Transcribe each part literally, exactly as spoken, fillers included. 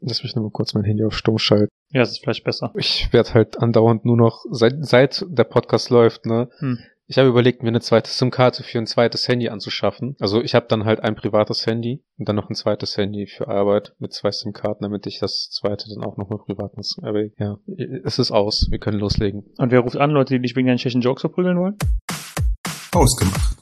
Lass mich nur mal kurz mein Handy auf Stumm schalten. Ja, das ist vielleicht besser. Ich werde halt andauernd nur noch, seit, seit der Podcast läuft, ne? Hm. Ich habe überlegt, mir eine zweite SIM-Karte für ein zweites Handy anzuschaffen. Also ich habe dann halt ein privates Handy und dann noch ein zweites Handy für Arbeit mit zwei SIM-Karten, damit ich das zweite dann auch nochmal privat nutze. Aber ja, es ist aus. Wir können loslegen. Und wer ruft an, Leute, die dich wegen deinen schlechten Jokes verprügeln wollen? Ausgemacht.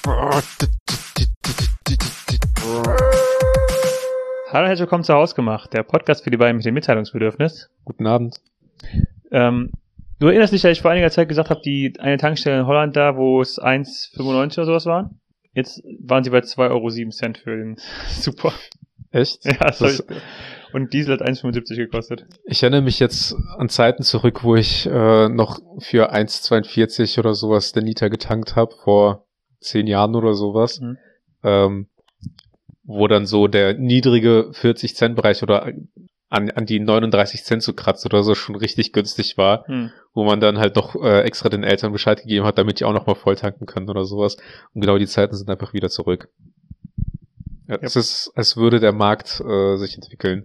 Hallo, herzlich willkommen zu Hausgemacht, der Podcast für die beiden mit dem Mitteilungsbedürfnis. Guten Abend. Ähm, du erinnerst dich, dass ich vor einiger Zeit gesagt habe, die eine Tankstelle in Holland da, wo es eins fünfundneunzig oder sowas waren? Jetzt waren sie bei zwei Euro sieben für den Super. Echt? Ja, das das ich, und Diesel hat eins fünfundsiebzig gekostet. Ich erinnere mich jetzt an Zeiten zurück, wo ich äh, noch für eins zweiundvierzig oder sowas den Liter getankt habe, vor zehn Jahren oder sowas. Mhm. Ähm, wo dann so der niedrige vierzig Cent Bereich oder an, an die neununddreißig Cent zu kratzt oder so schon richtig günstig war, hm. wo man dann halt noch äh, extra den Eltern Bescheid gegeben hat, damit die auch noch mal voll tanken können oder sowas. Und genau die Zeiten sind einfach wieder zurück. Ja, ja. Es ist, als würde der Markt äh, sich entwickeln.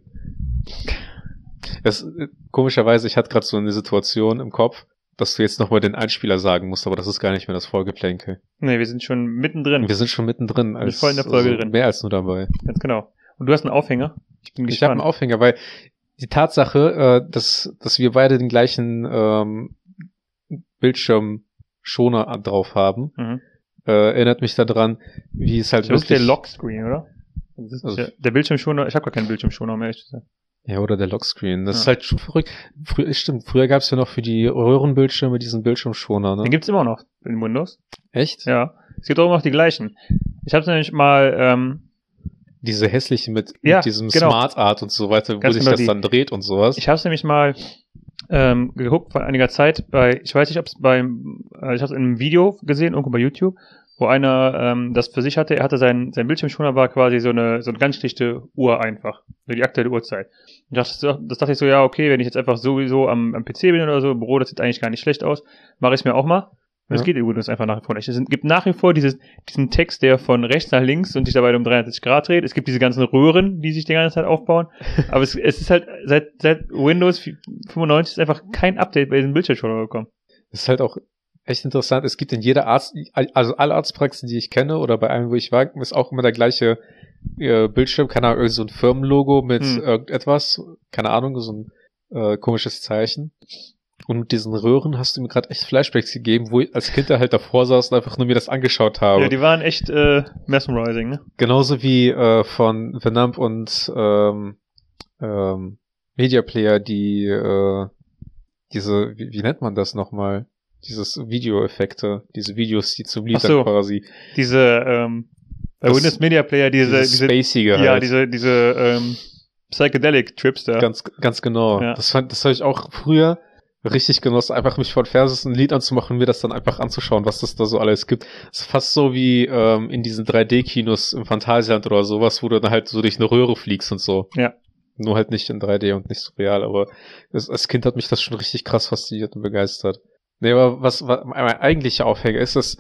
Es, komischerweise, ich hatte gerade so eine Situation im Kopf, dass du jetzt nochmal den Einspieler sagen musst, aber das ist gar nicht mehr das Vorgeplänkel. Nee, wir sind schon mittendrin. Wir sind schon mittendrin. Als, voll in der Folge also drin. Mehr als nur dabei. Ganz genau. Und du hast einen Aufhänger? Ich bin gespannt. Ich habe einen Aufhänger, weil die Tatsache, äh, dass dass wir beide den gleichen ähm, Bildschirmschoner drauf haben, mhm. äh, erinnert mich daran, wie es halt das wirklich... Das ist der Lockscreen, oder? Das ist also, der, der Bildschirmschoner, ich habe gar keinen Bildschirmschoner, um ehrlich zu sein. Ja, oder der Lockscreen. Das ja. ist halt schon verrückt. Früher, stimmt, früher gab es ja noch für die Röhrenbildschirme diesen Bildschirmschoner, ne? Den gibt's immer noch in Windows. Echt? Ja. Es gibt auch immer noch die gleichen. Ich habe nämlich mal ähm, diese hässlichen mit, ja, mit diesem genau. Smart Art und so weiter, wo Ganz sich genau das die. dann dreht und sowas. Ich habe es nämlich mal ähm, geguckt vor einiger Zeit bei, ich weiß nicht, ob es beim, äh, ich habe es in einem Video gesehen, irgendwo bei YouTube, wo einer ähm, das für sich hatte. Er hatte sein sein Bildschirmschoner war quasi so eine so eine ganz schlichte Uhr einfach, so die aktuelle Uhrzeit. Und das, das dachte ich so, ja okay, wenn ich jetzt einfach sowieso am, am P C bin oder so, im Büro, das sieht eigentlich gar nicht schlecht aus, mache ich es mir auch mal. Und es ja. geht übrigens einfach nach wie vor nicht. Es gibt nach wie vor dieses, diesen Text, der von rechts nach links und sich dabei um dreihundertsechzig Grad dreht. Es gibt diese ganzen Röhren, die sich die ganze Zeit aufbauen. Aber es, es ist halt seit seit Windows fünfundneunzig ist einfach kein Update bei diesem Bildschirmschoner gekommen. Das ist halt auch echt interessant. Es gibt in jeder Arzt, also alle Arztpraxen, die ich kenne oder bei einem, wo ich war, ist auch immer der gleiche äh, Bildschirm, keine Ahnung, irgend so ein Firmenlogo mit hm. irgendetwas, keine Ahnung, so ein äh, komisches Zeichen. Und mit diesen Röhren hast du mir gerade echt Flashbacks gegeben, wo ich als Kind da halt davor saß und einfach nur mir das angeschaut habe. Ja, die waren echt äh, mesmerizing, ne? Genauso wie äh, von Venamp und ähm, ähm, Media Player, die äh, diese, wie, wie nennt man das nochmal? Dieses Videoeffekte, diese Videos, die zum Lied so, dann quasi. Diese, ähm, bei das, Windows Media Player, diese, diese, Spacige ja, halt. diese, diese, ähm, Psychedelic Trips da. Ganz, ganz genau. Ja. Das fand, das habe ich auch früher richtig genossen, einfach mich vor Fernseher ein Lied anzumachen und mir das dann einfach anzuschauen, was das da so alles gibt. Das ist fast so wie, ähm, in diesen drei D Kinos im Phantasialand oder sowas, wo du dann halt so durch eine Röhre fliegst und so. Ja. Nur halt nicht in drei D und nicht so real, aber das, als Kind hat mich das schon richtig krass fasziniert und begeistert. Nee, aber was, was mein eigentlicher Aufhänger ist, dass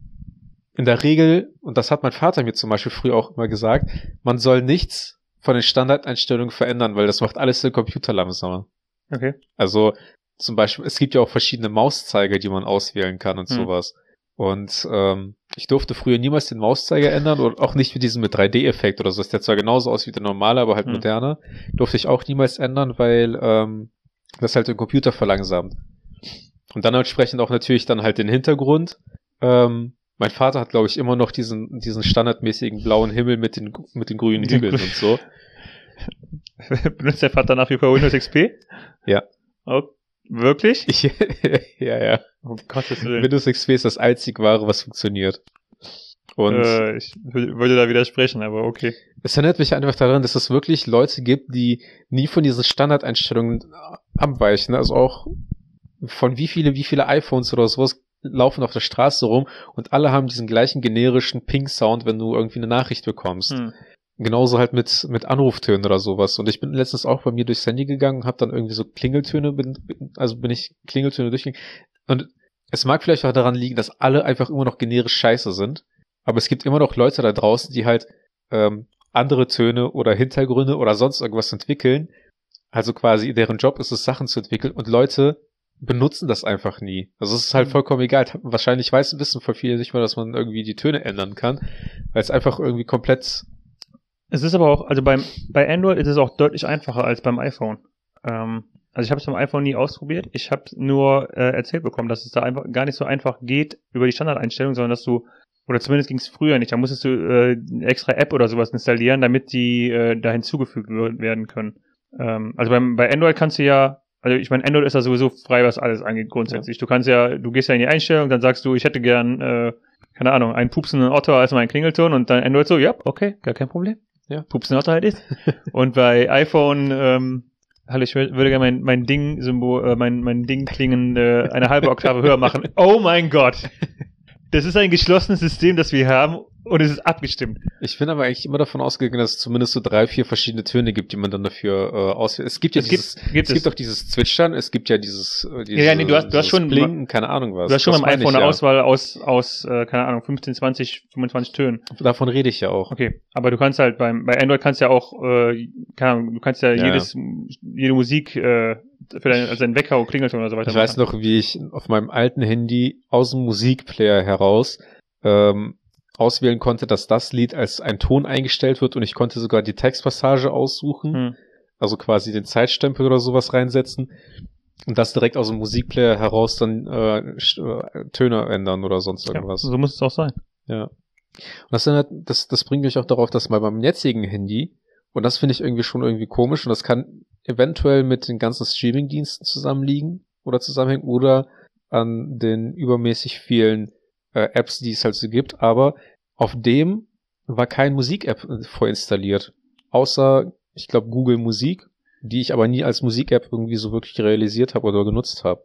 in der Regel, und das hat mein Vater mir zum Beispiel früher auch immer gesagt, man soll nichts von den Standardeinstellungen verändern, weil das macht alles den Computer langsamer. Okay. Also zum Beispiel, es gibt ja auch verschiedene Mauszeiger, die man auswählen kann und hm. sowas. Und ähm, ich durfte früher niemals den Mauszeiger ändern und auch nicht mit diesem mit drei D-Effekt oder so. Das sieht zwar genauso aus wie der normale, aber halt hm. moderner. Durfte ich auch niemals ändern, weil ähm, das halt den Computer verlangsamt. Und dann entsprechend auch natürlich dann halt den Hintergrund. Ähm, mein Vater hat, glaube ich, immer noch diesen diesen standardmäßigen blauen Himmel mit den mit den grünen Hügeln und so. Benutzt der Vater nach wie vor Windows X P? Ja. Oh, wirklich? Ich, ja, ja. Oh Gottes Willen. Windows X P ist das einzig wahre, was funktioniert. Und äh, ich würde da widersprechen, aber okay. Es erinnert mich einfach daran, dass es wirklich Leute gibt, die nie von diesen Standardeinstellungen abweichen. Also auch von wie viele, wie viele iPhones oder sowas laufen auf der Straße rum und alle haben diesen gleichen generischen Ping-Sound, wenn du irgendwie eine Nachricht bekommst. Hm. Genauso halt mit mit Anruftönen oder sowas. Und ich bin letztens auch bei mir durchs Handy gegangen und habe dann irgendwie so Klingeltöne, bin, also bin ich Klingeltöne durchgegangen. Und es mag vielleicht auch daran liegen, dass alle einfach immer noch generisch scheiße sind. Aber es gibt immer noch Leute da draußen, die halt ähm, andere Töne oder Hintergründe oder sonst irgendwas entwickeln. Also quasi deren Job ist es, Sachen zu entwickeln und Leute benutzen das einfach nie. Also es ist halt vollkommen egal. Wahrscheinlich weiß, wissen voll viele nicht mal, dass man irgendwie die Töne ändern kann, weil es einfach irgendwie komplett... Es ist aber auch, also beim bei Android ist es auch deutlich einfacher als beim iPhone. Ähm, also ich habe es beim iPhone nie ausprobiert. Ich habe nur äh, erzählt bekommen, dass es da einfach gar nicht so einfach geht über die Standardeinstellung, sondern dass du, oder zumindest ging es früher nicht, da musstest du äh, eine extra App oder sowas installieren, damit die äh, da hinzugefügt werden können. Ähm, also beim bei Android kannst du ja, also ich meine, Android ist ja sowieso frei, was alles angeht grundsätzlich. Ja. Du kannst ja, du gehst ja in die Einstellung, dann sagst du, ich hätte gern, äh, keine Ahnung, einen pupsenden Otter als mein Klingelton und dann Android so, ja, okay, gar kein Problem. Ja. Pupsender Otter halt ist. Und bei iPhone, ähm, hallo, ich würde gerne mein, mein Ding-Symbol, äh, mein, mein Ding-Klingen äh, eine halbe Oktave höher machen. Oh mein Gott! Das ist ein geschlossenes System, das wir haben und es ist abgestimmt. Ich bin aber eigentlich immer davon ausgegangen, dass es zumindest so drei, vier verschiedene Töne gibt, die man dann dafür äh, auswählt. Es gibt ja es dieses, gibt, gibt es, es gibt auch dieses Zwitschern, es gibt ja dieses, äh, dieses ja, ja, nee, du hast, du hast schon Blinken, keine Ahnung was. Du hast schon das beim iPhone ich, eine ja. Auswahl aus, aus äh, keine Ahnung, fünfzehn, zwanzig, fünfundzwanzig Tönen. Davon rede ich ja auch. Okay, aber du kannst halt beim, bei Android kannst ja auch, äh, keine Ahnung, du kannst ja, ja. jedes, jede Musik äh, für deinen, also deinen Wecker, Klingelton oder so weiter Ich machen. weiß noch, wie ich auf meinem alten Handy aus dem Musikplayer heraus ähm, auswählen konnte, dass das Lied als ein Ton eingestellt wird und ich konnte sogar die Textpassage aussuchen, hm. also quasi den Zeitstempel oder sowas reinsetzen und das direkt aus dem Musikplayer heraus dann äh, Töne ändern oder sonst irgendwas. Ja, so muss es auch sein. Ja. Und das, dann halt, das, das bringt mich auch darauf, dass bei meinem jetzigen Handy, und das finde ich irgendwie schon irgendwie komisch und das kann eventuell mit den ganzen Streaming-Diensten zusammenliegen oder zusammenhängen oder an den übermäßig vielen äh, Apps, die es halt so gibt, aber auf dem war kein Musik-App vorinstalliert. Außer, ich glaube, Google Musik, die ich aber nie als Musik-App irgendwie so wirklich realisiert habe oder genutzt habe.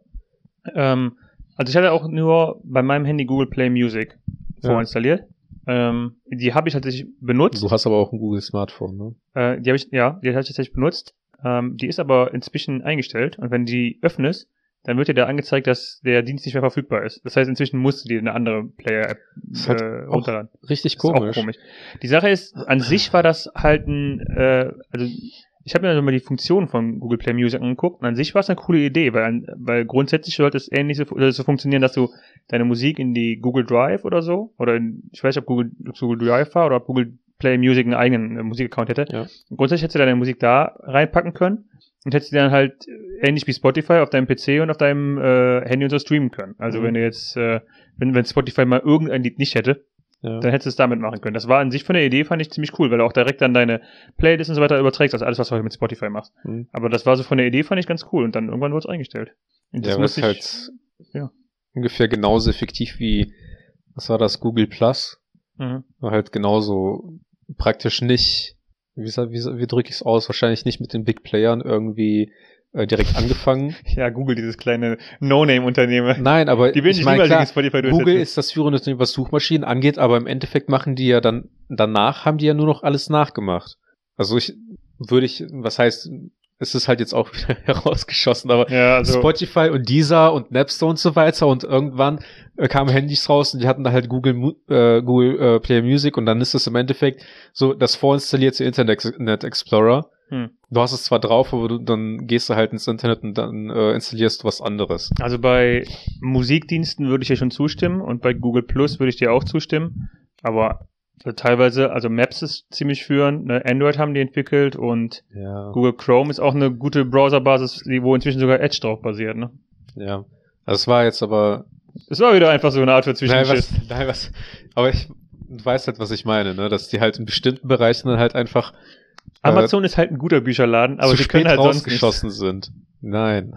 Ähm, also ich hatte auch nur bei meinem Handy Google Play Music ja. vorinstalliert. Ähm, die habe ich tatsächlich benutzt. Du hast aber auch ein Google Smartphone, ne? Äh, die habe ich, ja, die habe ich tatsächlich benutzt. Ähm, die ist aber inzwischen eingestellt und wenn du die öffnest, dann wird dir da angezeigt, dass der Dienst nicht mehr verfügbar ist. Das heißt, inzwischen musst du dir eine andere Player-App halt äh, runterladen. Richtig komisch. Ist auch komisch. Die Sache ist, an sich war das halt ein, äh, also ich habe mir mal die Funktionen von Google Play Music angeguckt und an sich war es eine coole Idee, weil, weil grundsätzlich sollte es ähnlich so, so funktionieren, dass du deine Musik in die Google Drive oder so, oder in, ich weiß nicht, ob Google, ob Google Drive war oder ob Google Play Music einen eigenen äh, Musikaccount hätte. Ja. Grundsätzlich hättest du deine Musik da reinpacken können. Und hättest du dann halt ähnlich wie Spotify auf deinem P C und auf deinem äh, Handy und so streamen können. Also mhm. wenn du jetzt, äh, wenn, wenn Spotify mal irgendein Lied nicht hätte, ja. dann hättest du es damit machen können. Das war an sich von der Idee, fand ich ziemlich cool, weil du auch direkt dann deine Playlist und so weiter überträgst, also alles, was du heute mit Spotify machst. Mhm. Aber das war so von der Idee, fand ich ganz cool. Und dann irgendwann wurde es eingestellt. Und das ja, muss ich, halt ja. ungefähr genauso effektiv wie, was war das, Google Plus? Mhm. War halt genauso praktisch nicht Wie, wie, wie drücke ich es aus? Wahrscheinlich nicht mit den Big Playern irgendwie äh, direkt angefangen. Ja, Google, dieses kleine No-Name-Unternehmen. Nein, aber die ich meine, klar, Google ist das führende Unternehmen, was Suchmaschinen angeht, aber im Endeffekt machen die ja dann, danach haben die ja nur noch alles nachgemacht. Also ich, würde ich, was heißt, es ist halt jetzt auch wieder herausgeschossen, aber ja, also Spotify und Deezer und Napster und so weiter und irgendwann äh, kamen Handys raus und die hatten da halt Google äh, Google äh, Play Music und dann ist es im Endeffekt so das vorinstallierte Internet Explorer. Hm. Du hast es zwar drauf, aber du, dann gehst du halt ins Internet und dann äh, installierst du was anderes. Also bei Musikdiensten würde ich dir schon zustimmen und bei Google Plus würde ich dir auch zustimmen, aber teilweise, also Maps ist ziemlich führend, ne? Android haben die entwickelt und ja. Google Chrome ist auch eine gute Browserbasis, wo inzwischen sogar Edge drauf basiert, ne? Ja, also es war jetzt aber... Es war wieder einfach so eine Art für Zwischenschiss. Nein, was, nein, was, aber ich weiß halt, was ich meine, ne? Dass die halt in bestimmten Bereichen dann halt einfach... Amazon äh, ist halt ein guter Bücherladen, aber sie können halt sonst rausgeschossen sind. Nein.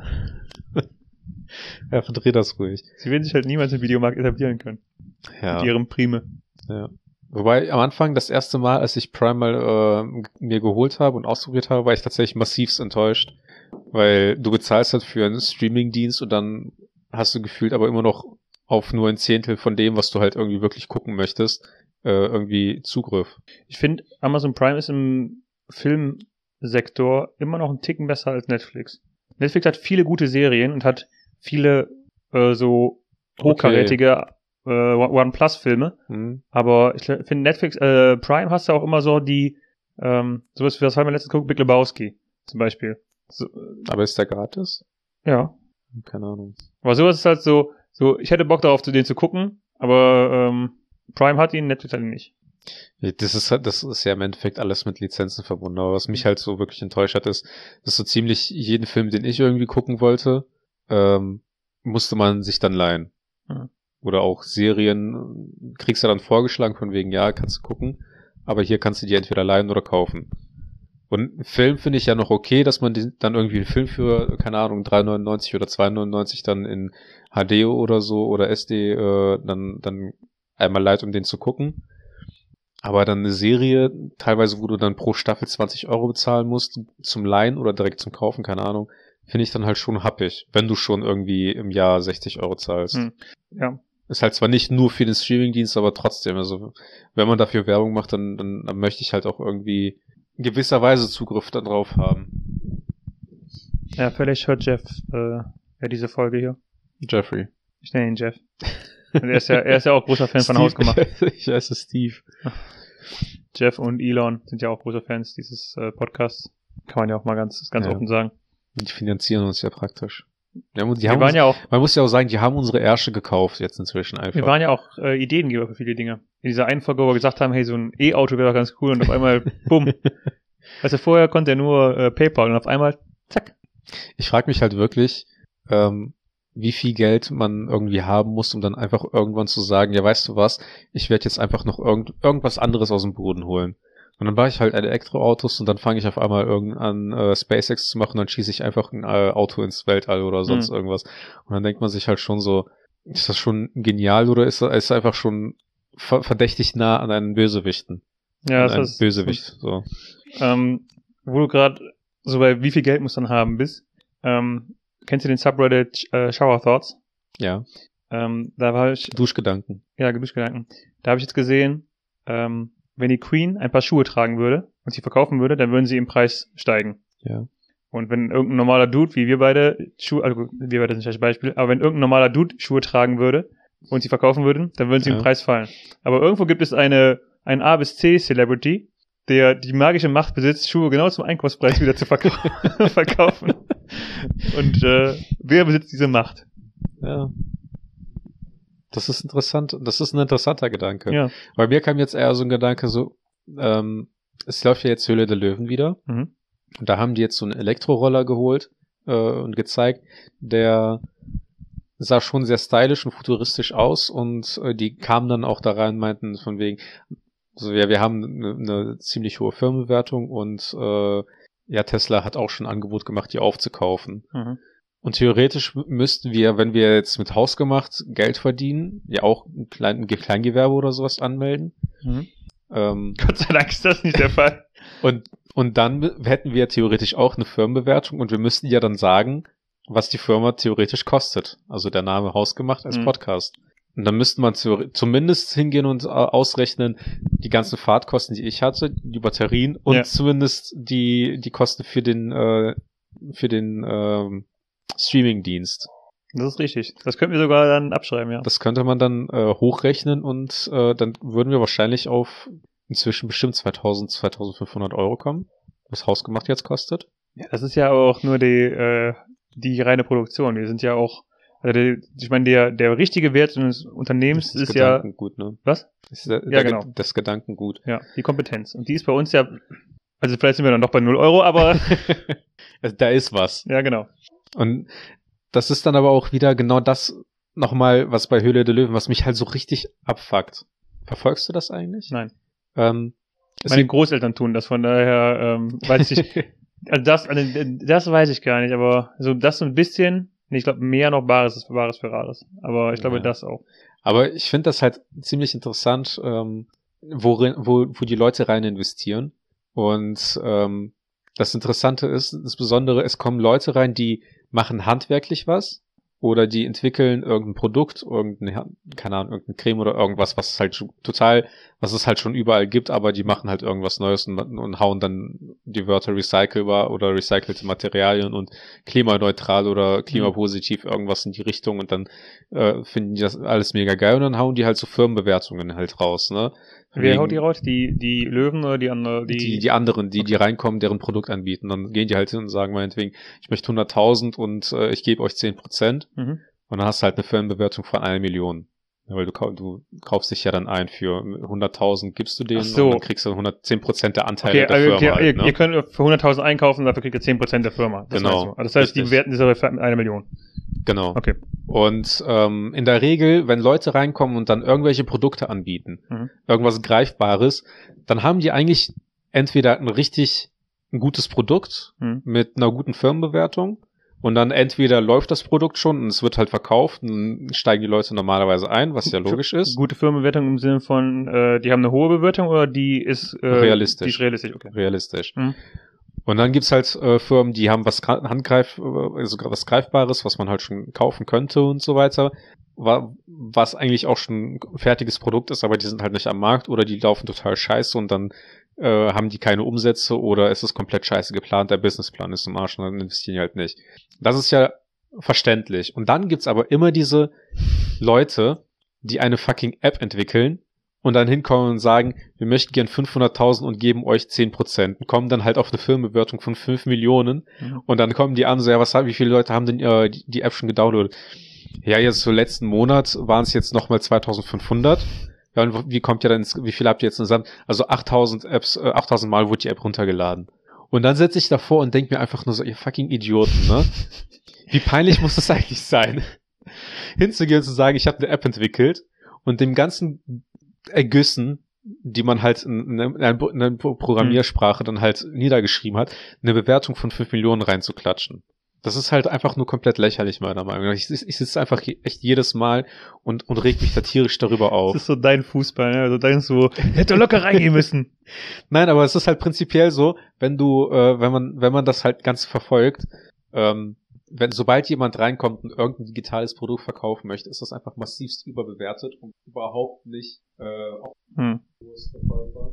Ja, verdreh das ruhig. Sie werden sich halt niemals im Videomarkt etablieren können. Ja. Mit ihrem Prime. Ja. Wobei am Anfang, das erste Mal, als ich Prime mal äh, mir geholt habe und ausprobiert habe, war ich tatsächlich massivst enttäuscht. Weil du bezahlst halt für einen Streaming-Dienst und dann hast du gefühlt aber immer noch auf nur ein Zehntel von dem, was du halt irgendwie wirklich gucken möchtest, äh, irgendwie Zugriff. Ich finde, Amazon Prime ist im Filmsektor immer noch einen Ticken besser als Netflix. Netflix hat viele gute Serien und hat viele äh, so hochkarätige okay. One-Plus-Filme, mhm. aber ich finde Netflix, äh, Prime hast du auch immer so die Ähm, sowas wie das haben wir letztens geguckt, Big Lebowski zum Beispiel. So, Aber ist der gratis? ja. Keine Ahnung. Aber sowas ist halt so, so, ich hätte Bock darauf, den zu gucken, aber ähm, Prime hat ihn, Netflix hat ihn nicht. Das ist halt, das ist ja im Endeffekt alles mit Lizenzen verbunden. Aber was mich halt so wirklich enttäuscht hat, ist, dass so ziemlich jeden Film, den ich irgendwie gucken wollte, ähm, musste man sich dann leihen. Mhm. Oder auch Serien, kriegst du dann vorgeschlagen von wegen, ja, kannst du gucken, aber hier kannst du die entweder leihen oder kaufen. Und einen Film finde ich ja noch okay, dass man die, dann irgendwie einen Film für, keine Ahnung, drei neunundneunzig oder zwei neunundneunzig dann in H D oder so oder S D äh, dann, dann einmal leiht, um den zu gucken. Aber dann eine Serie, teilweise, wo du dann pro Staffel zwanzig Euro bezahlen musst, zum Leihen oder direkt zum Kaufen, keine Ahnung, finde ich dann halt schon happig, wenn du schon irgendwie im Jahr sechzig Euro zahlst. Hm. Ja. Ist halt zwar nicht nur für den Streamingdienst, aber trotzdem, also wenn man dafür Werbung macht, dann, dann, dann möchte ich halt auch irgendwie in gewisser Weise Zugriff darauf haben. Ja, vielleicht hört Jeff äh, ja diese Folge hier. Jeffrey. Ich nenne ihn Jeff. Und er ist ja, er ist ja auch großer Fan von Steve, Hausgemacht. Ich heiße Steve. Jeff und Elon sind ja auch große Fans dieses äh, Podcasts. Kann man ja auch mal ganz, ganz Ja. offen sagen. Die finanzieren uns ja praktisch. Ja, die Wir haben waren uns, ja auch, man muss ja auch sagen, die haben unsere Ärsche gekauft jetzt inzwischen einfach. wir waren ja auch äh, Ideengeber für viele Dinge. In dieser einen Folge, wo wir gesagt haben, hey, so ein E-Auto wäre doch ganz cool und auf einmal, bumm. Also vorher konnte er nur äh, PayPal und auf einmal, zack. Ich frage mich halt wirklich, ähm, wie viel Geld man irgendwie haben muss, um dann einfach irgendwann zu sagen, ja, weißt du was, ich werde jetzt einfach noch irgend, irgendwas anderes aus dem Boden holen. Und dann baue ich halt Elektroautos und dann fange ich auf einmal irgendwann an, äh, SpaceX zu machen und dann schieße ich einfach ein äh, Auto ins Weltall oder sonst Mhm. irgendwas. Und dann denkt man sich halt schon so, ist das schon genial oder ist ist einfach schon ver- verdächtig nah an einen Bösewichten? Ja, an das einen ist, Bösewicht, so. Ähm, wo du gerade so bei wie viel Geld muss man haben bist, ähm, kennst du den Subreddit äh, Shower Thoughts? Ja, Ähm, da war ich, Duschgedanken. ja, Gedanken. Da habe ich jetzt gesehen, ähm, wenn die Queen ein paar Schuhe tragen würde und sie verkaufen würde, dann würden sie im Preis steigen. Ja. Und wenn irgendein normaler Dude, wie wir beide, Schuhe, also wir beide sind nicht das Beispiel, aber wenn irgendein normaler Dude Schuhe tragen würde und sie verkaufen würden, dann würden sie Ja. im Preis fallen. Aber irgendwo gibt es eine, ein A bis C Celebrity, der die magische Macht besitzt, Schuhe genau zum Einkaufspreis wieder zu verkau- verkaufen. Und äh, wer besitzt diese Macht? Ja. Das ist interessant, das ist ein interessanter Gedanke. Ja. Bei mir kam jetzt eher so ein Gedanke so, ähm, es läuft ja jetzt Höhle der Löwen wieder. Mhm. Und da haben die jetzt so einen Elektroroller geholt äh, und gezeigt, der sah schon sehr stylisch und futuristisch aus und äh, die kamen dann auch da rein und meinten von wegen, so ja, wir haben eine, eine ziemlich hohe Firmenbewertung und äh, ja, Tesla hat auch schon ein Angebot gemacht, die aufzukaufen. Mhm. Und theoretisch müssten wir, wenn wir jetzt mit Hausgemacht Geld verdienen, ja auch ein, Klein, ein Kleingewerbe oder sowas anmelden. Mhm. Ähm, Gott sei Dank ist das nicht der Fall. und, und dann hätten wir theoretisch auch eine Firmenbewertung und wir müssten ja dann sagen, was die Firma theoretisch kostet. Also der Name Hausgemacht als Mhm. Podcast. Und dann müsste man zu, zumindest hingehen und äh, ausrechnen, die ganzen Fahrtkosten, die ich hatte, die Batterien und Ja. zumindest die, die Kosten für den, äh, für den ähm, Streaming-Dienst. Das ist richtig. Das könnten wir sogar dann abschreiben, ja. Das könnte man dann äh, hochrechnen und äh, dann würden wir wahrscheinlich auf inzwischen bestimmt zweitausend, zweitausendfünfhundert Euro kommen, was Hausgemacht jetzt kostet. Ja, das ist ja auch nur die, äh, die reine Produktion. Wir sind ja auch, also der, ich meine, der, der richtige Wert eines Unternehmens Das ist ja, Gedankengut, ne? was? Das ist der, Ja, der, genau. Das Gedankengut. Ja, die Kompetenz. Und die ist bei uns ja, also vielleicht sind wir dann doch bei null Euro, aber Also da ist was. ja, genau. Und das ist dann aber auch wieder genau das nochmal, was bei Höhle der Löwen, was mich halt so richtig abfuckt. Verfolgst du das eigentlich? Nein. Ähm, es Meine gibt- Großeltern tun das, von daher ähm, weiß ich nicht. Also das, also das weiß ich gar nicht, aber so das so ein bisschen, nee, ich glaube mehr noch Bares ist Bares für Rares. Aber ich glaube Ja. das auch. Aber ich finde das halt ziemlich interessant, ähm, worin, wo, wo die Leute rein investieren. Und ähm, das Interessante ist, insbesondere, es kommen Leute rein, die machen handwerklich was oder die entwickeln irgendein Produkt, irgendeine, keine Ahnung, irgendeine Creme oder irgendwas, was es halt schon total, was es halt schon überall gibt, aber die machen halt irgendwas Neues und, und hauen dann die Wörter recycelbar oder recycelte Materialien und klimaneutral oder klimapositiv irgendwas in die Richtung und dann äh, finden die das alles mega geil und dann hauen die halt so Firmenbewertungen halt raus, ne? Wer haut die raus? Die, die Löwen oder die anderen? Die, die, die anderen, die, okay. die reinkommen, deren Produkt anbieten. Dann gehen die halt hin und sagen meinetwegen, ich möchte hunderttausend und äh, ich gebe euch zehn Prozent. Mhm. Und dann hast du halt eine Firmenbewertung von einer Million. Weil du, du kaufst dich ja dann ein für hunderttausend, gibst du denen so. Und dann kriegst du hundertzehn Prozent der Anteile okay, der also, Firma. Okay, halt, ihr, ne? ihr könnt für hunderttausend einkaufen, dafür kriegt ihr zehn Prozent der Firma. Das genau. Also das heißt, Richtig. Die bewerten diese mit einer Million. Genau. Okay. Und ähm, in der Regel, wenn Leute reinkommen und dann irgendwelche Produkte anbieten, mhm. irgendwas Greifbares, dann haben die eigentlich entweder ein richtig ein gutes Produkt mhm. mit einer guten Firmenbewertung und dann entweder läuft das Produkt schon und es wird halt verkauft und dann steigen die Leute normalerweise ein, was ja logisch ist. Gute Firmenbewertung im Sinne von, äh, die haben eine hohe Bewertung oder die ist äh, realistisch. Die ist realistisch, okay. Realistisch. Mhm. Und dann gibt's halt äh, Firmen, die haben was Handgreif, also was Greifbares, was man halt schon kaufen könnte und so weiter, was eigentlich auch schon ein fertiges Produkt ist, aber die sind halt nicht am Markt oder die laufen total scheiße und dann äh, haben die keine Umsätze oder es ist komplett scheiße geplant, der Businessplan ist im Arsch und dann investieren die halt nicht. Das ist ja verständlich. Und dann gibt's aber immer diese Leute, die eine fucking App entwickeln und dann hinkommen und sagen, wir möchten gern fünfhunderttausend und geben euch zehn Prozent. Und kommen dann halt auf eine Firmenbewertung von fünf Millionen. Mhm. Und dann kommen die an, so, ja, was, wie viele Leute haben denn äh, die, die App schon gedownloadet? Ja, jetzt so letzten Monat waren es jetzt nochmal zweitausendfünfhundert. Ja, und wie kommt ihr dann, ins, wie viel habt ihr jetzt zusammen? Also achttausend Apps, äh, achttausend Mal wurde die App runtergeladen. Und dann sitze ich davor und denke mir einfach nur so, ihr fucking Idioten, ne? Wie peinlich muss das eigentlich sein? Hinzugehen und zu sagen, ich habe eine App entwickelt und dem ganzen Ergüssen, die man halt in einer Programmiersprache dann halt niedergeschrieben hat, eine Bewertung von fünf Millionen reinzuklatschen. Das ist halt einfach nur komplett lächerlich, meiner Meinung nach. Ich, ich sitze einfach echt jedes Mal und, und reg mich da tierisch darüber auf. Das ist so dein Fußball, ne? Also denkst du, hätte locker reingehen müssen. Nein, aber es ist halt prinzipiell so, wenn du, äh, wenn man, wenn man das halt ganz verfolgt, ähm, wenn, sobald jemand reinkommt und irgendein digitales Produkt verkaufen möchte, ist das einfach massivst überbewertet und überhaupt nicht, äh, auch hm. Verkäufer,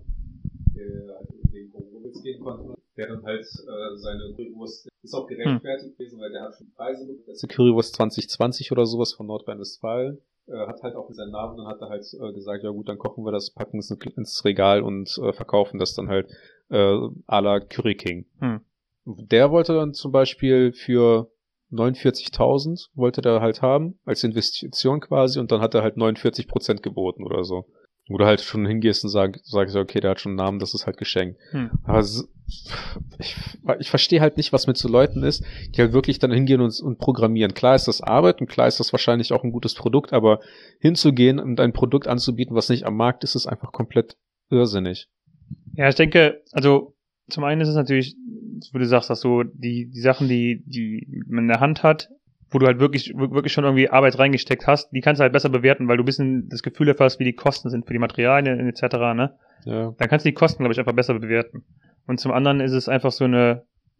der halt wegen Corona gehen konnte, der dann halt, äh, seine Currywurst, ist auch gerechtfertigt hm. gewesen, weil der hat schon Preise bekommen. Das ist die Currywurst zwanzig zwanzig oder sowas von Nordrhein-Westfalen, äh, hat halt auch seinen Namen, dann hat er halt äh, gesagt, ja gut, dann kochen wir das, packen es ins Regal und äh, verkaufen das dann halt, äh, à la Curry King. Hm. Der wollte dann zum Beispiel für neunundvierzigtausend wollte der halt haben, als Investition quasi, und dann hat er halt neunundvierzig Prozent geboten oder so. Wo du halt schon hingehst und sag, sagst, okay, der hat schon einen Namen, das ist halt geschenkt. Hm. Aber so, ich, ich verstehe halt nicht, was mit so Leuten ist, die halt wirklich dann hingehen und, und programmieren. Klar ist das Arbeit und klar ist das wahrscheinlich auch ein gutes Produkt, aber hinzugehen und ein Produkt anzubieten, was nicht am Markt ist, ist einfach komplett irrsinnig. Ja, ich denke, also zum einen ist es natürlich, wo du sagst, dass so die, die Sachen, die, die man in der Hand hat, wo du halt wirklich, wirklich schon irgendwie Arbeit reingesteckt hast, die kannst du halt besser bewerten, weil du ein bisschen das Gefühl dafür hast, wie die Kosten sind für die Materialien et cetera, ne? Ja. Dann kannst du die Kosten, glaube ich, einfach besser bewerten. Und zum anderen ist es einfach so eine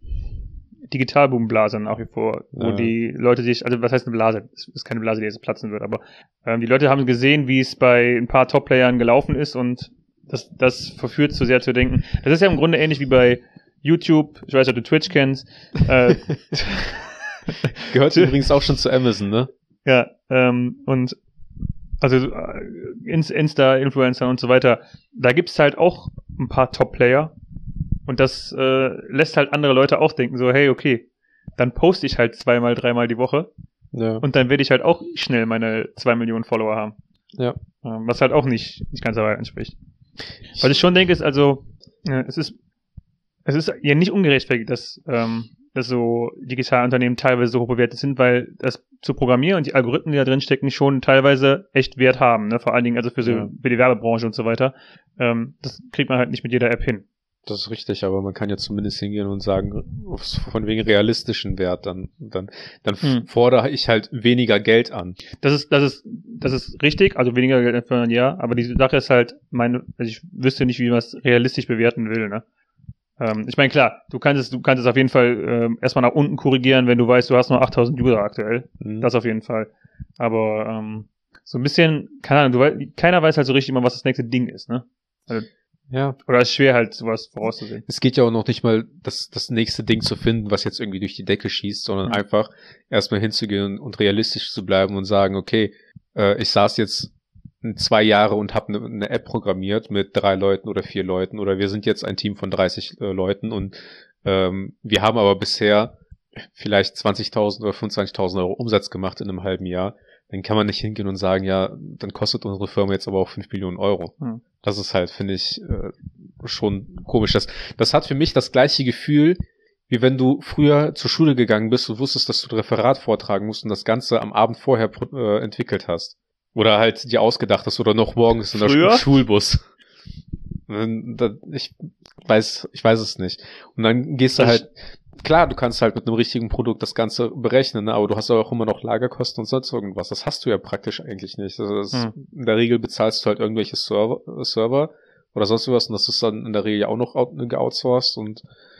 Digitalboomblase nach wie vor, wo ja. die Leute sich, also was heißt eine Blase? Es ist keine Blase, die jetzt platzen wird, aber ähm, die Leute haben gesehen, wie es bei ein paar Top-Playern gelaufen ist und das, das verführt zu sehr zu denken. Das ist ja im Grunde ähnlich wie bei YouTube, ich weiß nicht, ob du Twitch kennst. Äh, Gehört übrigens auch schon zu Amazon, ne? Ja, ähm, und also Insta-Influencer und so weiter, da gibt's halt auch ein paar Top-Player und das äh, lässt halt andere Leute auch denken, so hey, okay, dann poste ich halt zweimal, dreimal die Woche ja. und dann werde ich halt auch schnell meine zwei Millionen Follower haben. Ja. Ähm, was halt auch nicht, nicht ganz dabei entspricht. Was ich schon denke, ist also, äh, es ist es ist ja nicht ungerechtfertigt, dass, ähm, dass so Digitalunternehmen teilweise so hoch bewertet sind, weil das zu programmieren und die Algorithmen, die da drin stecken, schon teilweise echt Wert haben, ne? Vor allen Dingen also für, so, ja. für die Werbebranche und so weiter. Ähm, das kriegt man halt nicht mit jeder App hin. Das ist richtig, aber man kann ja zumindest hingehen und sagen, von wegen realistischen Wert, dann, dann, dann hm. fordere ich halt weniger Geld an. Das ist, das ist, das ist richtig, also weniger Geld für ein Jahr, aber die Sache ist halt, meine, also ich wüsste nicht, wie man es realistisch bewerten will, ne? Ähm, ich meine, klar, du kannst es, du kannst es auf jeden Fall ähm, erstmal nach unten korrigieren, wenn du weißt, du hast nur achttausend User aktuell. Mhm. Das auf jeden Fall. Aber ähm, so ein bisschen, keine Ahnung, du weißt, keiner weiß halt so richtig immer, was das nächste Ding ist, ne? Also, ja. Oder es ist schwer halt, sowas vorauszusehen. Es geht ja auch noch nicht mal, das, das nächste Ding zu finden, was jetzt irgendwie durch die Decke schießt, sondern mhm. einfach erstmal hinzugehen und realistisch zu bleiben und sagen, okay, äh, ich saß jetzt zwei Jahre und habe eine, eine App programmiert mit drei Leuten oder vier Leuten oder wir sind jetzt ein Team von dreißig äh, Leuten und ähm, wir haben aber bisher vielleicht zwanzigtausend oder fünfundzwanzigtausend Euro Umsatz gemacht in einem halben Jahr. Dann kann man nicht hingehen und sagen, ja, dann kostet unsere Firma jetzt aber auch fünf Millionen Euro. Hm. Das ist halt, finde ich, äh, schon komisch. Das, das hat für mich das gleiche Gefühl, wie wenn du früher zur Schule gegangen bist und wusstest, dass du ein Referat vortragen musst und das Ganze am Abend vorher äh, entwickelt hast. Oder halt dir ausgedacht hast oder noch morgens in der Sch- Schulbus. Ich weiß, ich weiß es nicht. Und dann gehst du halt, klar, du kannst halt mit einem richtigen Produkt das Ganze berechnen, ne? Aber du hast auch immer noch Lagerkosten und sonst irgendwas. Das hast du ja praktisch eigentlich nicht. Also das hm. In der Regel bezahlst du halt irgendwelche Server, Server oder sonst was und das ist dann in der Regel auch noch geoutsourced und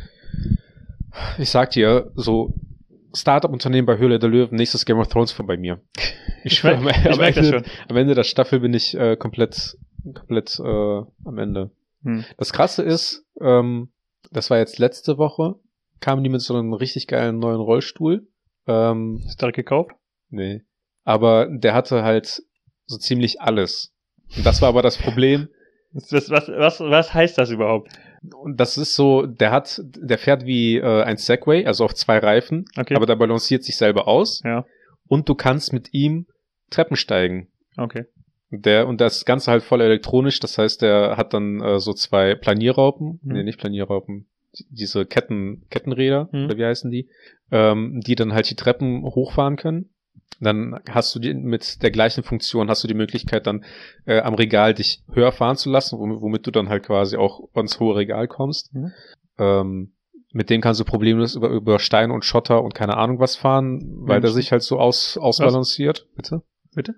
ich sag dir, so Startup-Unternehmen bei Höhle der Löwen, nächstes Game of Thrones von bei mir. Ich schwöre, am, am, Ende, am Ende der Staffel bin ich äh, komplett komplett äh, am Ende. Hm. Das Krasse ist, ähm, das war jetzt letzte Woche, kamen die mit so einem richtig geilen neuen Rollstuhl. Ähm, Hast du direkt gekauft? Nee. Aber der hatte halt so ziemlich alles. Und das war aber das Problem. Was, was, was, was heißt das überhaupt? Und das ist so, der hat, der fährt wie äh, ein Segway, also auf zwei Reifen, okay. aber der balanciert sich selber aus. Ja. Und du kannst mit ihm Treppen steigen. Okay. Der, und das Ganze halt voll elektronisch, das heißt, der hat dann äh, so zwei Planierraupen, mhm. nee, nicht Planierraupen, diese Ketten, Kettenräder, mhm. oder wie heißen die, ähm, die dann halt die Treppen hochfahren können. Dann hast du die, mit der gleichen Funktion hast du die Möglichkeit dann äh, am Regal dich höher fahren zu lassen, womit, womit du dann halt quasi auch ans hohe Regal kommst. Mhm. Ähm, mit dem kannst du problemlos über, über Stein und Schotter und keine Ahnung was fahren, weil der sich halt so aus, ausbalanciert. Was? Bitte? Bitte?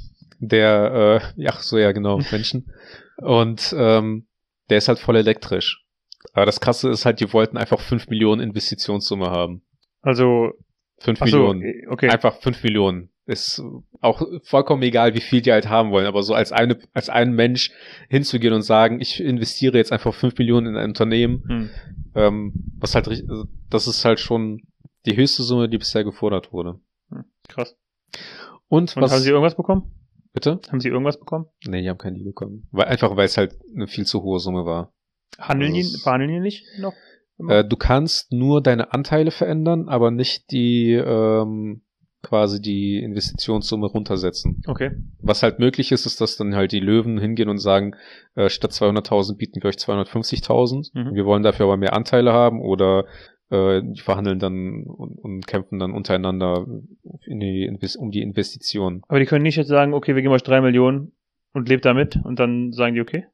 Der, äh, ja, so ja, genau, Menschen. Und ähm, der ist halt voll elektrisch. Aber das Krasse ist halt, die wollten einfach fünf Millionen Investitionssumme haben. Also fünf so, Millionen. Okay. Einfach fünf Millionen. Ist auch vollkommen egal, wie viel die halt haben wollen. Aber so als eine, als ein Mensch hinzugehen und sagen, ich investiere jetzt einfach fünf Millionen in ein Unternehmen, hm. ähm, was halt, das ist halt schon die höchste Summe, die bisher gefordert wurde. Hm. Krass. Und, und was, haben Sie irgendwas bekommen? Bitte? Haben Sie irgendwas bekommen? Nee, die haben keinen Deal bekommen. Weil, einfach weil es halt eine viel zu hohe Summe war. Handeln die, also verhandeln die nicht noch? Äh, du kannst nur deine Anteile verändern, aber nicht die, ähm, quasi die Investitionssumme runtersetzen. Okay. Was halt möglich ist, ist, dass dann halt die Löwen hingehen und sagen, äh, statt zweihunderttausend bieten wir euch zweihundertfünfzigtausend. Mhm. Wir wollen dafür aber mehr Anteile haben oder äh, die verhandeln dann und, und kämpfen dann untereinander in die, um die Investitionen. Aber die können nicht jetzt sagen, okay, wir geben euch drei Millionen und lebt damit und dann sagen die okay?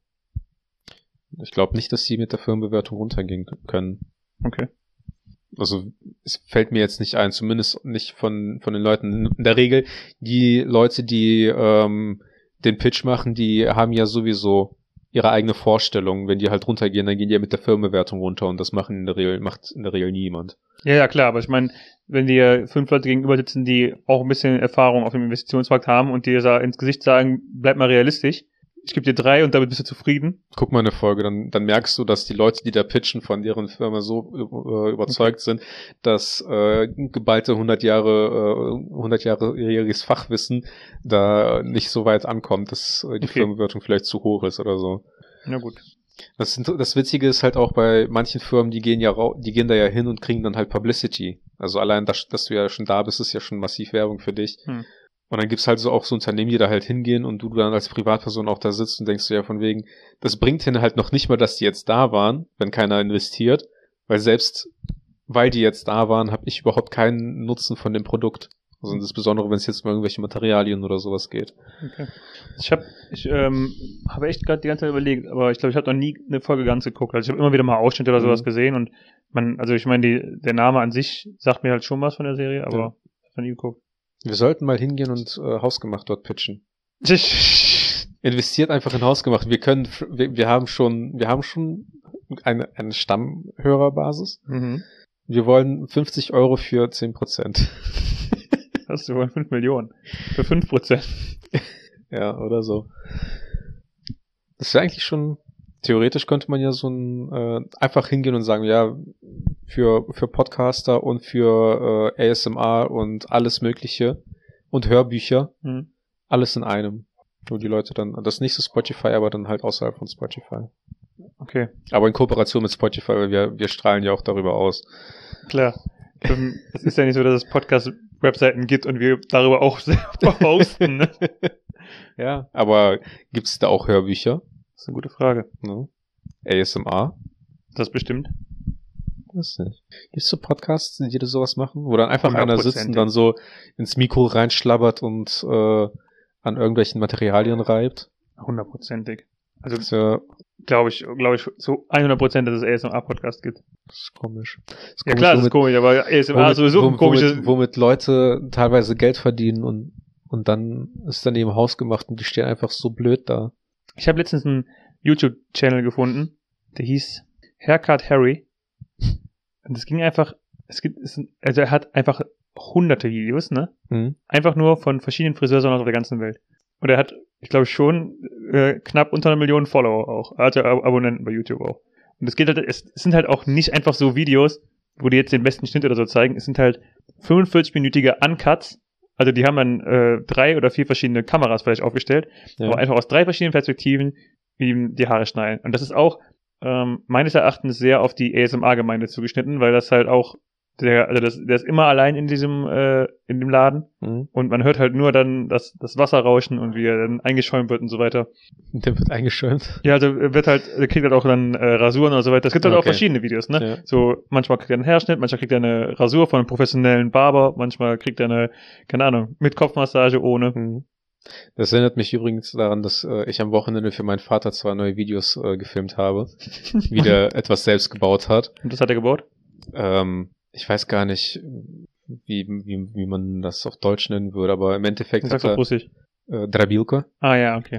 Ich glaube nicht, dass sie mit der Firmenbewertung runtergehen können. Okay. Also es fällt mir jetzt nicht ein, zumindest nicht von von den Leuten. In der Regel, die Leute, die ähm, den Pitch machen, die haben ja sowieso ihre eigene Vorstellung. Wenn die halt runtergehen, dann gehen die ja mit der Firmenbewertung runter und das machen in der Regel, macht in der Regel niemand. Ja, ja, klar, aber ich meine, wenn dir fünf Leute gegenüber sitzen, die auch ein bisschen Erfahrung auf dem Investitionsmarkt haben und dir ins Gesicht sagen, bleib mal realistisch, ich gebe dir drei und damit bist du zufrieden. Guck mal eine Folge, dann, dann merkst du, dass die Leute, die da pitchen, von deren Firma so äh, überzeugt okay. sind, dass äh, geballte hundert Jahre, äh, hundert Jahre-jähriges Fachwissen da nicht so weit ankommt, dass äh, die okay. Firmenbewertung vielleicht zu hoch ist oder so. Na gut. Das, sind, das Witzige ist halt auch bei manchen Firmen, die gehen ja rau- die gehen da ja hin und kriegen dann halt Publicity. Also allein, dass, dass du ja schon da bist, ist ja schon massiv Werbung für dich. Hm. Und dann gibt's halt so auch so Unternehmen, die da halt hingehen und du dann als Privatperson auch da sitzt und denkst du ja von wegen, das bringt hin halt noch nicht mal, dass die jetzt da waren, wenn keiner investiert, weil selbst weil die jetzt da waren, habe ich überhaupt keinen Nutzen von dem Produkt. Also insbesondere, wenn es jetzt um irgendwelche Materialien oder sowas geht. Okay. Ich habe ich ähm, habe echt gerade die ganze Zeit überlegt, aber ich glaube, ich habe noch nie eine Folge ganz geguckt. Also ich habe immer wieder mal Ausschnitte oder mhm. sowas gesehen und man, also ich meine, die der Name an sich sagt mir halt schon was von der Serie, aber ja. ich habe noch nie geguckt. Wir sollten mal hingehen und äh, Hausgemacht dort pitchen. Investiert einfach in Hausgemacht. Wir können, wir, wir haben schon, wir haben schon eine, eine Stammhörerbasis. Mhm. Wir wollen fünfzig Euro für zehn Prozent. Das wir wollen fünf Millionen. Für fünf Prozent. Ja, oder so. Das wäre eigentlich schon, theoretisch könnte man ja so ein, äh, einfach hingehen und sagen, ja, für, für Podcaster und für äh, A S M R und alles Mögliche und Hörbücher, Mhm. alles in einem. Wo die Leute dann, das ist nicht so Spotify, aber dann halt außerhalb von Spotify. Okay, Aber in Kooperation mit Spotify, weil wir, wir strahlen ja auch darüber aus. klar. Ähm, Es ist ja nicht so, dass es Podcast-Webseiten gibt und wir darüber auch selber hosten, ne? Ja, aber gibt's da auch Hörbücher? Das ist eine gute Frage. Ne? A S M R? Das bestimmt. Weiß nicht. Gibt's so Podcasts, die dir sowas machen? Wo dann einfach einer sitzt und Hundertprozentig. dann so ins Mikro reinschlabbert und äh, an irgendwelchen Materialien reibt? Hundertprozentig. Also Das ist ja, glaube ich, glaube ich, zu hundert Prozent, dass es A S M R-Podcast gibt. das ist komisch. Das ist Ja komisch, klar, das ist womit- komisch, aber A S M R ist sowieso ein womit, komisches... womit, womit Leute teilweise Geld verdienen und, und dann ist dann eben hausgemacht und die stehen einfach so blöd da. Ich habe letztens einen YouTube-Channel gefunden, der hieß Haircut Harry. Und es ging einfach, es gibt, es, sind- also er hat einfach hunderte Videos, ne? Hm? Einfach nur von verschiedenen Friseursalons auf der ganzen Welt. Und er hat, ich glaube schon, äh, knapp unter einer Million Follower auch. Er hatte Ab- Abonnenten bei YouTube auch. Und es geht halt, es, es sind halt auch nicht einfach so Videos, wo die jetzt den besten Schnitt oder so zeigen. Es sind halt fünfundvierzig-minütige Uncuts. Also die haben dann äh, drei oder vier verschiedene Kameras vielleicht aufgestellt, Ja. aber einfach aus drei verschiedenen Perspektiven ihm die Haare schneiden. Und das ist auch ähm, meines Erachtens sehr auf die A S M R-Gemeinde zugeschnitten, weil das halt auch der, also das, der ist immer allein in diesem, äh, in dem Laden Hm? und man hört halt nur dann das, das Wasser rauschen und wie er dann eingeschäumt wird und so weiter. Der wird eingeschäumt. Ja, also er wird halt, er kriegt halt auch dann äh, Rasuren und so weiter. Es gibt halt auch Okay. verschiedene Videos, ne? Ja. So, manchmal kriegt er einen Haarschnitt, manchmal kriegt er eine Rasur von einem professionellen Barber, manchmal kriegt er eine, keine Ahnung, mit Kopfmassage, ohne. Hm. Das erinnert mich übrigens daran, dass äh, ich am Wochenende für meinen Vater zwei neue Videos äh, gefilmt habe, wie der etwas selbst gebaut hat. Und das hat er gebaut? Ähm, ich weiß gar nicht, wie, wie, wie man das auf Deutsch nennen würde, aber im Endeffekt Ich hat sag's auf er Russisch. äh, Drabilka. Ah ja, okay.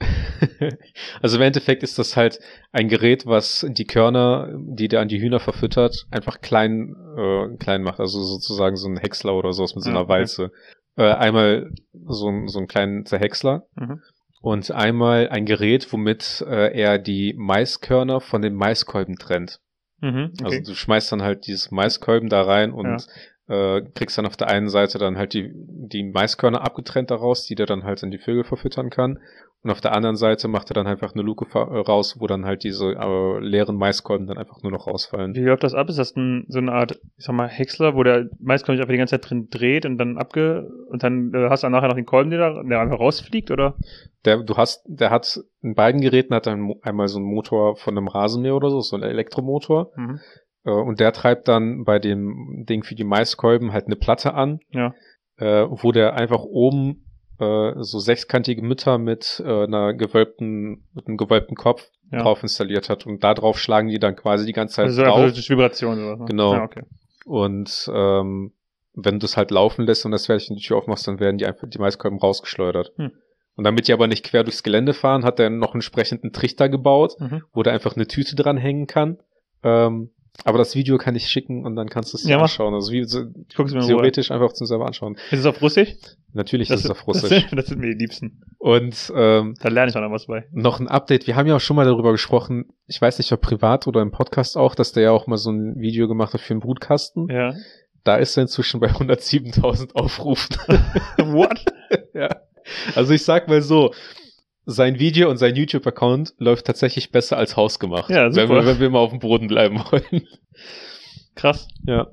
Also im Endeffekt ist das halt ein Gerät, was die Körner, die der an die Hühner verfüttert, einfach klein äh, klein macht. Also sozusagen so ein Häcksler oder sowas mit so Ja, einer okay. Walze. Äh, einmal so, ein- so einen kleinen Zerhäcksler Mhm. und einmal ein Gerät, womit äh, er die Maiskörner von den Maiskolben trennt. Mhm, okay. Also du schmeißt dann halt dieses Maiskolben da rein und äh, kriegst dann auf der einen Seite dann halt die, die Maiskörner abgetrennt daraus, die der dann halt an die Vögel verfüttern kann. Und auf der anderen Seite macht er dann einfach eine Luke fa- äh, raus, wo dann halt diese äh, leeren Maiskolben dann einfach nur noch rausfallen. Wie läuft das ab? Ist das ein, so eine Art, ich sag mal, Häcksler, wo der Maiskolben sich einfach die ganze Zeit drin dreht und dann abge, und dann äh, hast du dann nachher noch den Kolben, der, da, der einfach rausfliegt, oder? Der, du hast, der hat in beiden Geräten hat er ein- einmal so einen Motor von einem Rasenmäher oder so, so ein Elektromotor. Mhm. Äh, und der treibt dann bei dem Ding für die Maiskolben halt eine Platte an, Ja. äh, wo der einfach oben äh, so sechskantige Mütter mit äh, einer gewölbten, mit einem gewölbten Kopf Ja. drauf installiert hat. Und da drauf schlagen die dann quasi die ganze Zeit Also einfach drauf. durch Vibration oder so. Genau. Ja, okay. Und ähm, wenn du es halt laufen lässt und das fertig in die Tür aufmachst, dann werden die einfach die Maiskolben rausgeschleudert. Hm. Und damit die aber nicht quer durchs Gelände fahren, hat er noch einen entsprechenden Trichter gebaut, Mhm. wo da einfach eine Tüte dran hängen kann. Ähm, aber das Video kann ich schicken und dann kannst du es dir Ja, mach. anschauen. Also wie so, Ich guck's mir in Ruhe an. theoretisch einfach zum selber anschauen. Ist es auf Russisch? Natürlich ist es auf Russisch. Das, das sind mir die Liebsten. Und ähm, Da lerne ich auch noch was bei. noch ein Update. Wir haben ja auch schon mal darüber gesprochen, ich weiß nicht, ob privat oder im Podcast auch, dass der ja auch mal so ein Video gemacht hat für einen Brutkasten. Ja. Da ist er inzwischen bei hundertsiebentausend Aufrufen. What? Ja. Also ich sag mal so, sein Video und sein YouTube-Account läuft tatsächlich besser als hausgemacht. Ja, super. Wenn wir, wenn wir mal auf dem Boden bleiben wollen. Krass. Ja.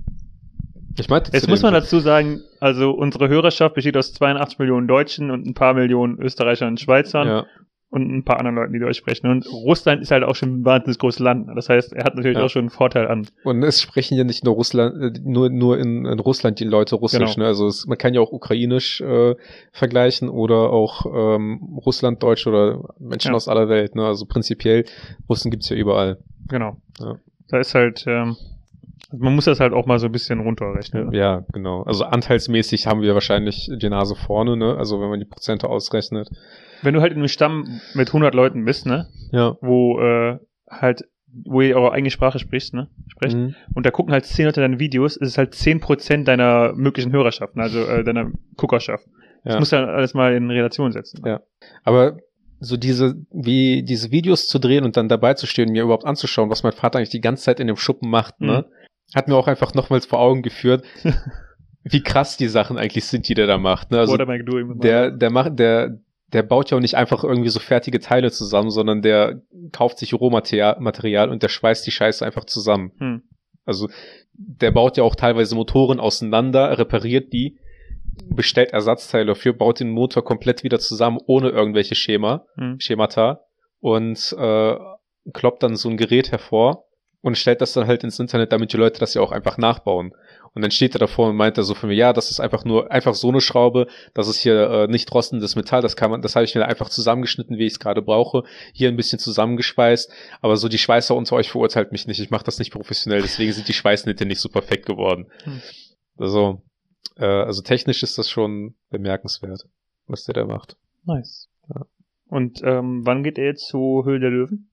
Ich meinte Jetzt zu muss dem- man dazu sagen, also unsere Hörerschaft besteht aus zweiundachtzig Millionen Deutschen und ein paar Millionen Österreichern und Schweizern ja. und ein paar anderen Leuten, die Deutsch sprechen. Und Russland ist halt auch schon ein wahnsinnig großes Land. Das heißt, er hat natürlich Ja. auch schon einen Vorteil an. Und es sprechen ja nicht nur Russland, äh, nur nur in, in Russland die Leute Russisch. Genau. Ne? Also es, man kann ja auch Ukrainisch äh, vergleichen oder auch ähm, Russlanddeutsch oder Menschen Ja. aus aller Welt. Ne? Also prinzipiell Russen gibt's ja überall. Genau. Ja. Da ist halt, ähm, man muss das halt auch mal so ein bisschen runterrechnen. Ne? Ja, genau. Also anteilsmäßig haben wir wahrscheinlich die Nase vorne. Ne? Also wenn man die Prozente ausrechnet. Wenn du halt in einem Stamm mit hundert Leuten bist, ne, Ja. wo äh, halt wo ihr eure eigene Sprache spricht, ne? Sprecht. Mhm. Und da gucken halt zehn Leute deine Videos, ist es halt zehn Prozent deiner möglichen Hörerschaft, ne? Also äh, deiner Guckerschaft. Das Ja. musst du dann alles mal in Relation setzen. Ja. Aber so diese, wie diese Videos zu drehen und dann dabei zu stehen, mir überhaupt anzuschauen, was mein Vater eigentlich die ganze Zeit in dem Schuppen macht, Mhm. ne? Hat mir auch einfach nochmals vor Augen geführt, wie krass die Sachen eigentlich sind, die der da macht, ne? Also Oder mein Geduld. der, der macht, der, der baut ja auch nicht einfach irgendwie so fertige Teile zusammen, sondern der kauft sich Rohmaterial Material und der schweißt die Scheiße einfach zusammen. Hm. Also der baut ja auch teilweise Motoren auseinander, repariert die, bestellt Ersatzteile dafür, baut den Motor komplett wieder zusammen, ohne irgendwelche Schema, Hm. Schemata und äh, kloppt dann so ein Gerät hervor und stellt das dann halt ins Internet, damit die Leute das ja auch einfach nachbauen. Und dann steht er davor und meint er so von mir, ja, das ist einfach nur, einfach so eine Schraube, das ist hier äh, nicht rostendes Metall, das kann man, das habe ich mir einfach zusammengeschnitten, wie ich es gerade brauche, hier ein bisschen zusammengeschweißt, aber so die Schweißer unter euch verurteilt mich nicht, ich mache das nicht professionell, deswegen sind die Schweißnähte nicht so perfekt geworden. Hm. Also, äh, also technisch ist das schon bemerkenswert, was der da macht. Nice. Ja. Und ähm, wann geht er jetzt zu Höhle der Löwen?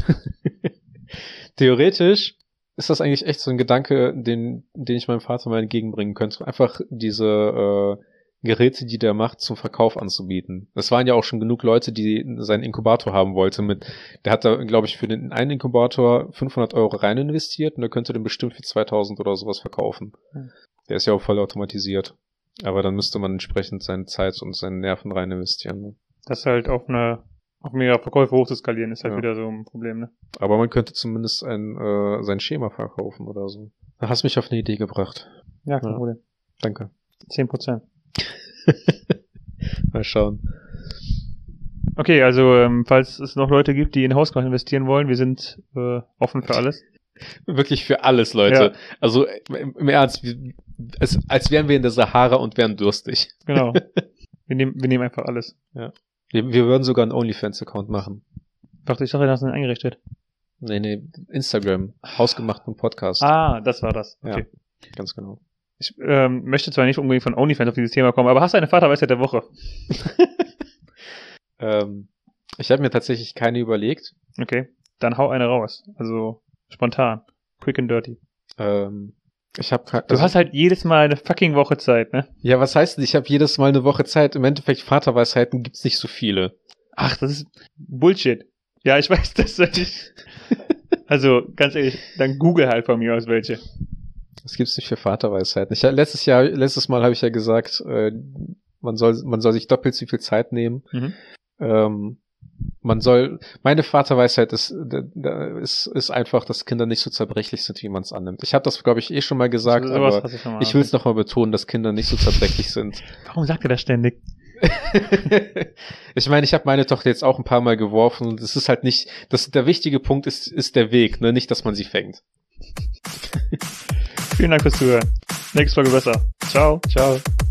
Theoretisch ist das eigentlich echt so ein Gedanke, den, den ich meinem Vater mal entgegenbringen könnte. Einfach diese äh, Geräte, die der macht, zum Verkauf anzubieten. Es waren ja auch schon genug Leute, die seinen Inkubator haben wollten. Mit, der hat da, glaube ich, für den einen Inkubator fünfhundert Euro rein investiert und der könnte den bestimmt für zweitausend oder sowas verkaufen. Hm. Der ist ja auch voll automatisiert. Aber dann müsste man entsprechend seine Zeit und seine Nerven rein investieren. Ne? Das halt auf eine auf mega Verkäufe hoch zu skalieren, ist halt Ja. wieder so ein Problem, ne? Aber man könnte zumindest ein äh, sein Schema verkaufen oder so. Da hast mich auf eine Idee gebracht. Ja, kein Ja. Problem. Danke. zehn Prozent. Mal schauen. Okay, Okay, also ähm, falls es noch Leute gibt, die in Hausgemacht investieren wollen, wir sind äh, offen für alles. wirklich für alles, Leute. Ja. Also im, im Ernst, wie, es, als wären wir in der Sahara und wären durstig. Genau. wir, nehmen, wir nehmen einfach alles. Wir, wir würden sogar einen OnlyFans-Account machen. Dachte ich, dachte, du hast ihn eingerichtet. Nee, nee, Instagram, hausgemachten Podcast. Ah, das war das. Okay. Ja. Ganz genau. Ich ähm, möchte zwar nicht unbedingt von OnlyFans auf dieses Thema kommen, aber hast du eine Vaterweisheit der Woche? ähm, ich habe mir tatsächlich keine überlegt. Okay, dann hau eine raus. Also spontan. Quick and dirty. Ähm, ich habe Du hast halt jedes Mal eine fucking Woche Zeit, ne? Ja, was heißt denn, ich habe jedes Mal eine Woche Zeit. Im Endeffekt Vaterweisheiten gibt's nicht so viele. Ach, das ist Bullshit. Ja, ich weiß, das soll ich. Also, ganz ehrlich, dann google halt von mir aus welche. Das gibt's nicht für Vaterweisheiten. Ich, letztes Jahr, letztes Mal habe ich ja gesagt, äh, man soll, man soll sich doppelt so viel Zeit nehmen. Mhm. Ähm, man soll, meine Vaterweisheit ist, ist, ist einfach, dass Kinder nicht so zerbrechlich sind, wie man es annimmt. Ich habe das, glaube ich, eh schon mal gesagt, So, sowas aber hasse ich schon mal. ich will es nochmal betonen, dass Kinder nicht so zerbrechlich sind. Warum sagt er das ständig? Ich meine, ich habe meine Tochter jetzt auch ein paar Mal geworfen und es ist halt nicht, das, der wichtige Punkt ist, ist der Weg, ne? Nicht, dass man sie fängt. Vielen Dank fürs Zuhören. Nächste Folge besser. Ciao. Ciao.